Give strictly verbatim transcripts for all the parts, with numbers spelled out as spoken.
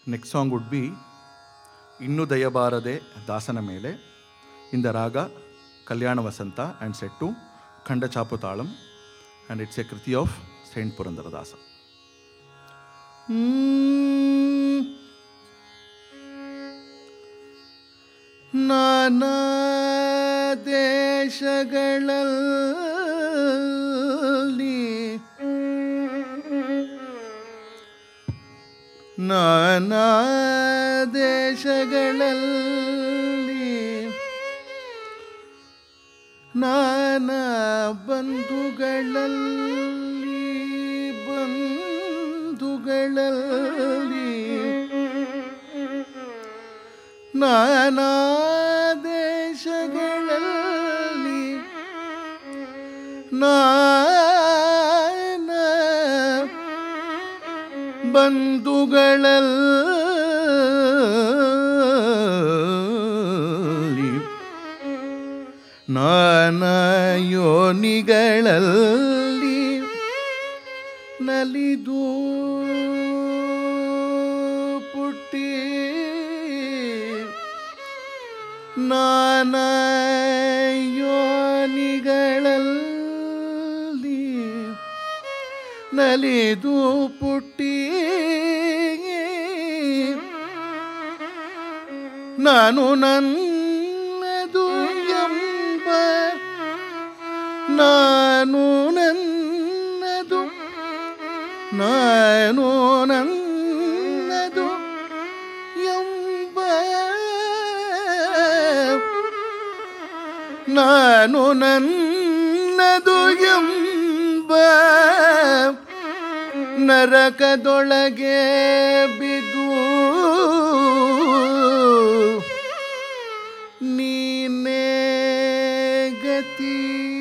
Next song would be Innu Dayabarade Dasana Mele in the Raga Kalyana Vasanta and set to Khanda Chaputalam, and it's a Kriti of Saint Purandaradasa. Mm. Nana Deshagalali Nana Deshagalali Nana Bandhugalali Bandhugalali Nana Deshagalali Nana Bandhugalali Nana Yonigalali Nalidu Putti Nana Yonigalali Nalidu Putti Nanu Nannadu Yamba Nanu Nannadu Nanu Nannadu Yamba Nanu Nannadu Yamba ನರಕದೊಳಗೆ ಬಿದ್ದು ನೀನೇ ಗತಿ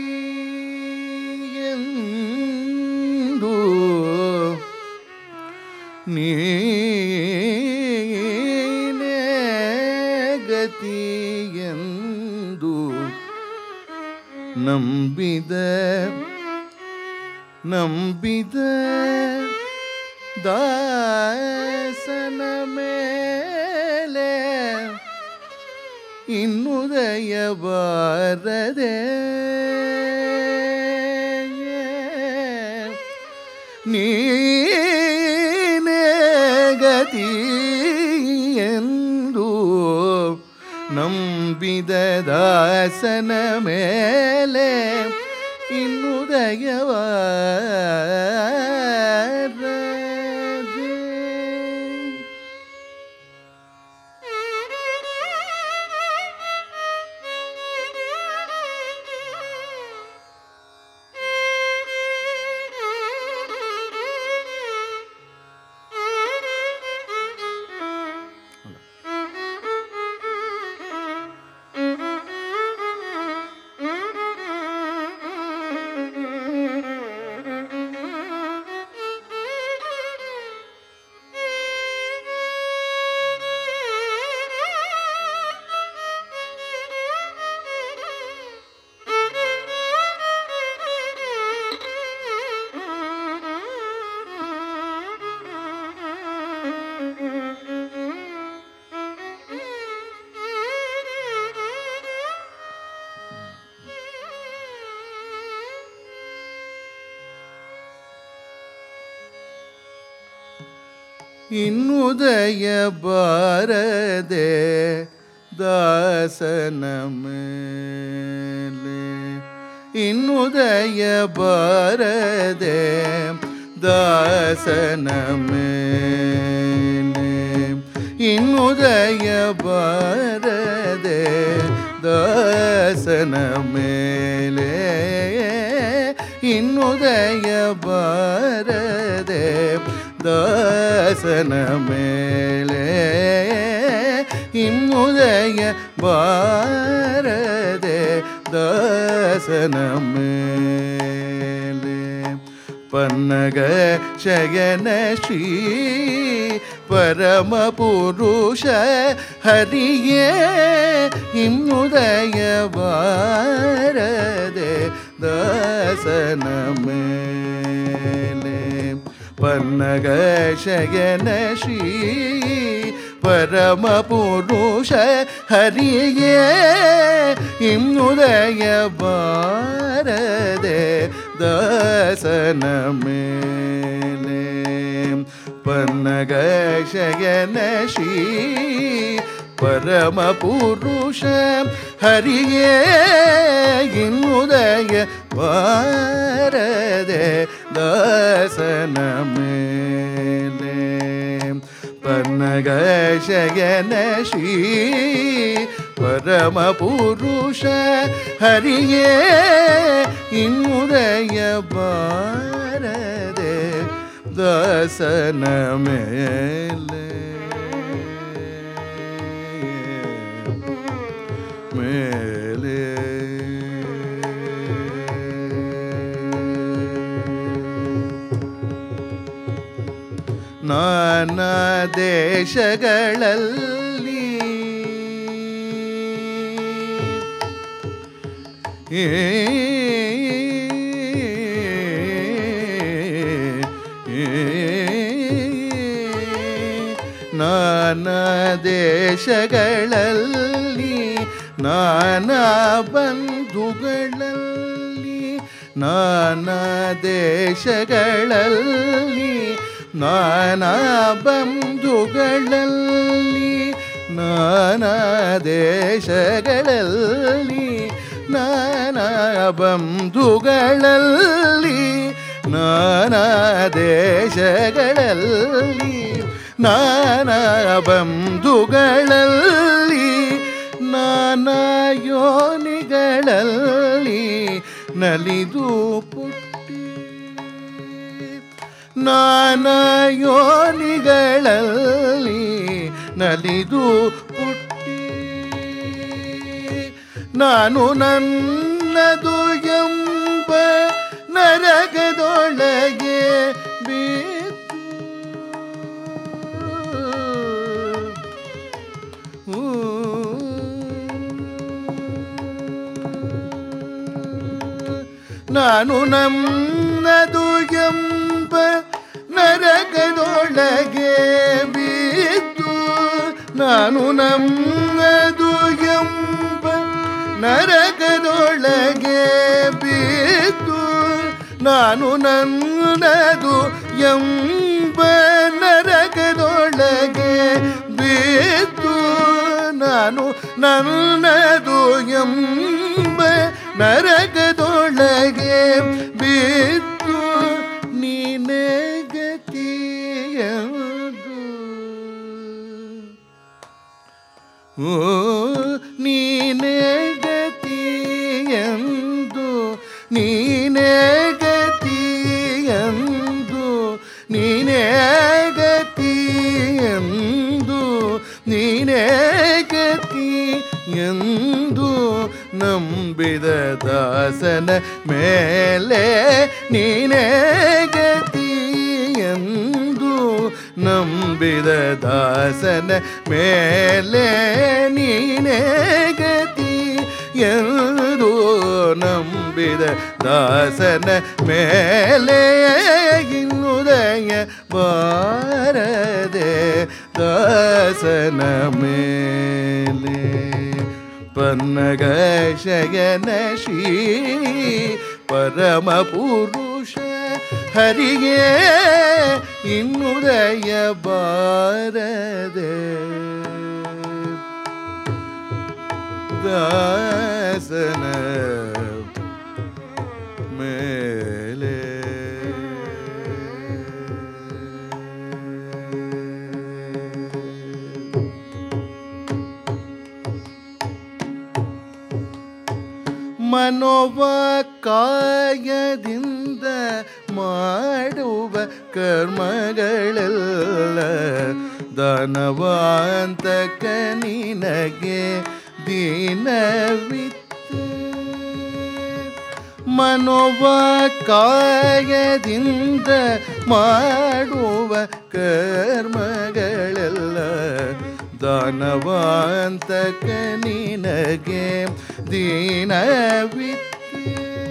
ಎಂದು ನೀನೇ ಗತಿ ಎಂದು ನಂಬಿದ ನಂಬಿದ ದಾಸನ ಮೇಲೆ ಇನ್ನುದಯ ಬಾರದೆ ನೀನೇ ಗತಿ ಎಂದು ನಂಬಿದ ದಾಸನ ಮೇಲೆ ಇನ್ನುದಯವ ಇನ್ನುದಯ ಬಾರದೆ ದಾಸನ ಮೇಲೆ ಇನ್ನುದಯ ಬಾರದೆ ದಾಸನ ಮೇಲೆ ಇನ್ನುದಯ ಬಾರದೆ ದಾಸನ ಮೇಲೆ ಇನ್ನುದಯ ಬಾರದೆ ದಾಸನ ಮೇಲೆ ಇನ್ನುದಯ ಬಾರದೆ ದಾಸನ ಮೇಲೆ ಪನ್ನಗ ಶಯನ ಶ್ರೀ ಪರಮ ಪುರುಷ ಹರಿಯೇ ಇನ್ನುದಯ ಬಾರದೆ ದಾಸನ ಮೇಲೆ ಪನ್ನಗ ಶಯನ ಶ್ರೀ ಪರಮ ಪುರುಷ ಹರಿಯೇ ಇನ್ನುದಯ ಬಾರದೆ ದಾಸನ ಮೇಲೆ ಪನ್ನಗ ಶಯನ ಶ್ರೀ ಪರಮ ಪುರುಷ ಹರಿಯೇ ಇನ್ನುದಯ ಬಾರದೆ ದಾಸನ ಮೇಲೆ ಪನ್ನಗ ಶಯನ ಶ್ರೀ ಪರಮ ಪುರುಷ ಹರಿಯೇ ಇನ್ನುದಯ ಬಾರದೆ ದಾಸನ ಮೇಲೆ ಮೇಲೆ ನಾನಾ ದೇಶಗಳಲ್ಲಿ ಏ ನಾನಾ ದೇಶಗಳಲ್ಲಿ ನಾನಾ ಬಂಧುಗಳಲ್ಲಿ ನಾನಾ ದೇಶಗಳಲ್ಲಿ ನಾನಾ ಬಂಧುಗಳಲ್ಲಿ ನಾನಾ ದೇಶಗಳಲ್ಲಿ ನಾನಾ ಬಂಧುಗಳಲ್ಲಿ ನಾನಾ ದೇಶಗಳಲ್ಲಿ ನಾನಾ ಬಂಧುಗಳಲ್ಲಿ ನಾನಾ ಯೋನಿಗಳಲ್ಲಿ ನಲಿದು ಪುಟ್ಟಿ ನಾನಾ ಯೋನಿಗಳಲ್ಲಿ ನಲಿದು ಪುಟ್ಟಿ ನಾನು ನನ್ನದು ಎಂಬ ನರಕದೊಳಗೆ ಬಿದ್ದು ನಾನು ನನ್ನದು ಎಂಬ ನರಕದೊಳಗೆ ಬಿದ್ದು ನಾನು ನನ್ನದು ಎಂಬ ನರಕದೊಳಗೆ ಬಿದ್ದು ನಾನು ನನ್ನದು ಎಂಬ ನರಕದೊಳಗೆ ಬಿದ್ದು ನಾನು ನನ್ನದು ಎಂಬ ನರಕದೊಳಗೆ ಬಿದ್ದು ನೀನೇ ಗತಿಯದು ಓ ನೀನೇ ಗತಿಯಂದು ನೀನೇ ಗತಿಯಂದು ನೀನೇ ಗತಿಯಂದು ನೀನೇ ಗತಿಯಂದು ನಂಬಿದ ದಾಸನ ಮೇಲೆ ನೀನೇ ಗತಿಯಂದು ನಂಬಿದ ದಾಸನ ಮೇಲೆ ನೀನೇ ಗತಿ ಎಂದು ನಂಬಿದ ದಾಸನ ಮೇಲೆ ಇನ್ನುದಯ ಬಾರದೆ ದಾಸನ ಮೇಲೆ ಪನ್ನಗ ಶಯನ ಶ್ರೀ ಪರಮ ಪುರುಷ ಹರಿಗೆ ಇನ್ನುದಯ ಬಾರದೆ ದಾಸನ ಮೇಲೆ ಮನೋವಾಕಾಯದಿಂದ ಮಾಡುವ ಕರ್ಮಗಳೆಲ್ಲ ದಾನವಾಂತಕ ನಿನಗೆ ದೀನವಿತ್ತು ಮನೋವಾಕಾಯದಿಂದ ಮಾಡುವ ಕರ್ಮಗಳೆಲ್ಲ ದಾನವಾಂತಕ ನಿನಗೆ ದೀನವಿತ್ತು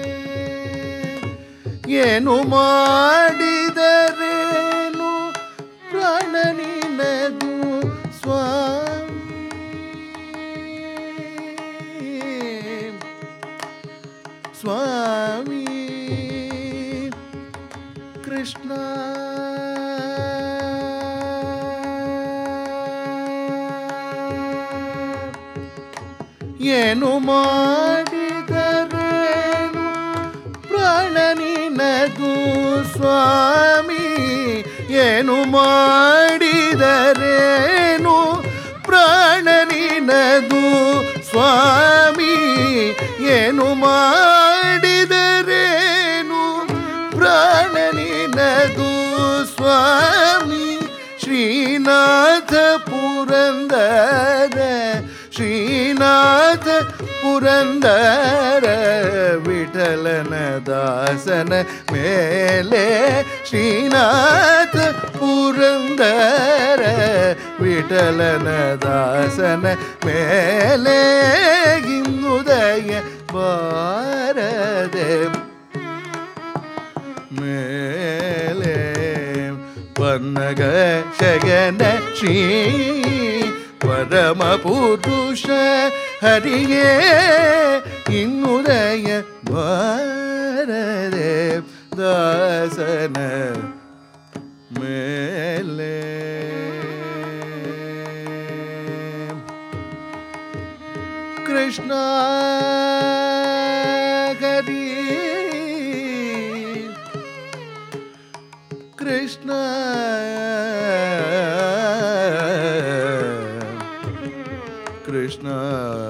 ಏನು ಮಾಡಿದರೇನು ಪ್ರಾಣ ನಿನದು ಸ್ವಾ ಏನು ಮಾಡಿದರೇನು ಪ್ರಾಣ ನಿನದು ಸ್ವಾಮಿ, ಏನು ಮಾಡಿದರೇನು ಪ್ರಾಣ ನಿನದು ಸ್ವಾಮಿ, ಏನು ಮಾಡಿದರೇನು ಪ್ರಾಣ ನಿನದು ಸ್ವಾಮಿ. ಶ್ರೀನಾಥ ಪುರಂದರ ಶ್ರೀನಾಥ ಪುರಂದರ ವಿಠಲನ ದಾಸನ ಮೇಲೆ, ಶ್ರೀನಾಥ ಪುರಂದರ ವಿಠಲನ ದಾಸನ ಮೇಲೆ ಇನ್ನುದಯ ಬಾರದೆ ಮೇಲೆ. ಪನ್ನಗ ಶಯನ ಶ್ರೀ ಪರಮ ಪುರುಷ ಹರಿಗೆ ಇನ್ನುದಯ ಬಾರದೆ ದಾಸನ ಮೇಲೆ. ಕೃಷ್ಣ ಹರಿ ಕೃಷ್ಣ ಕೃಷ್ಣ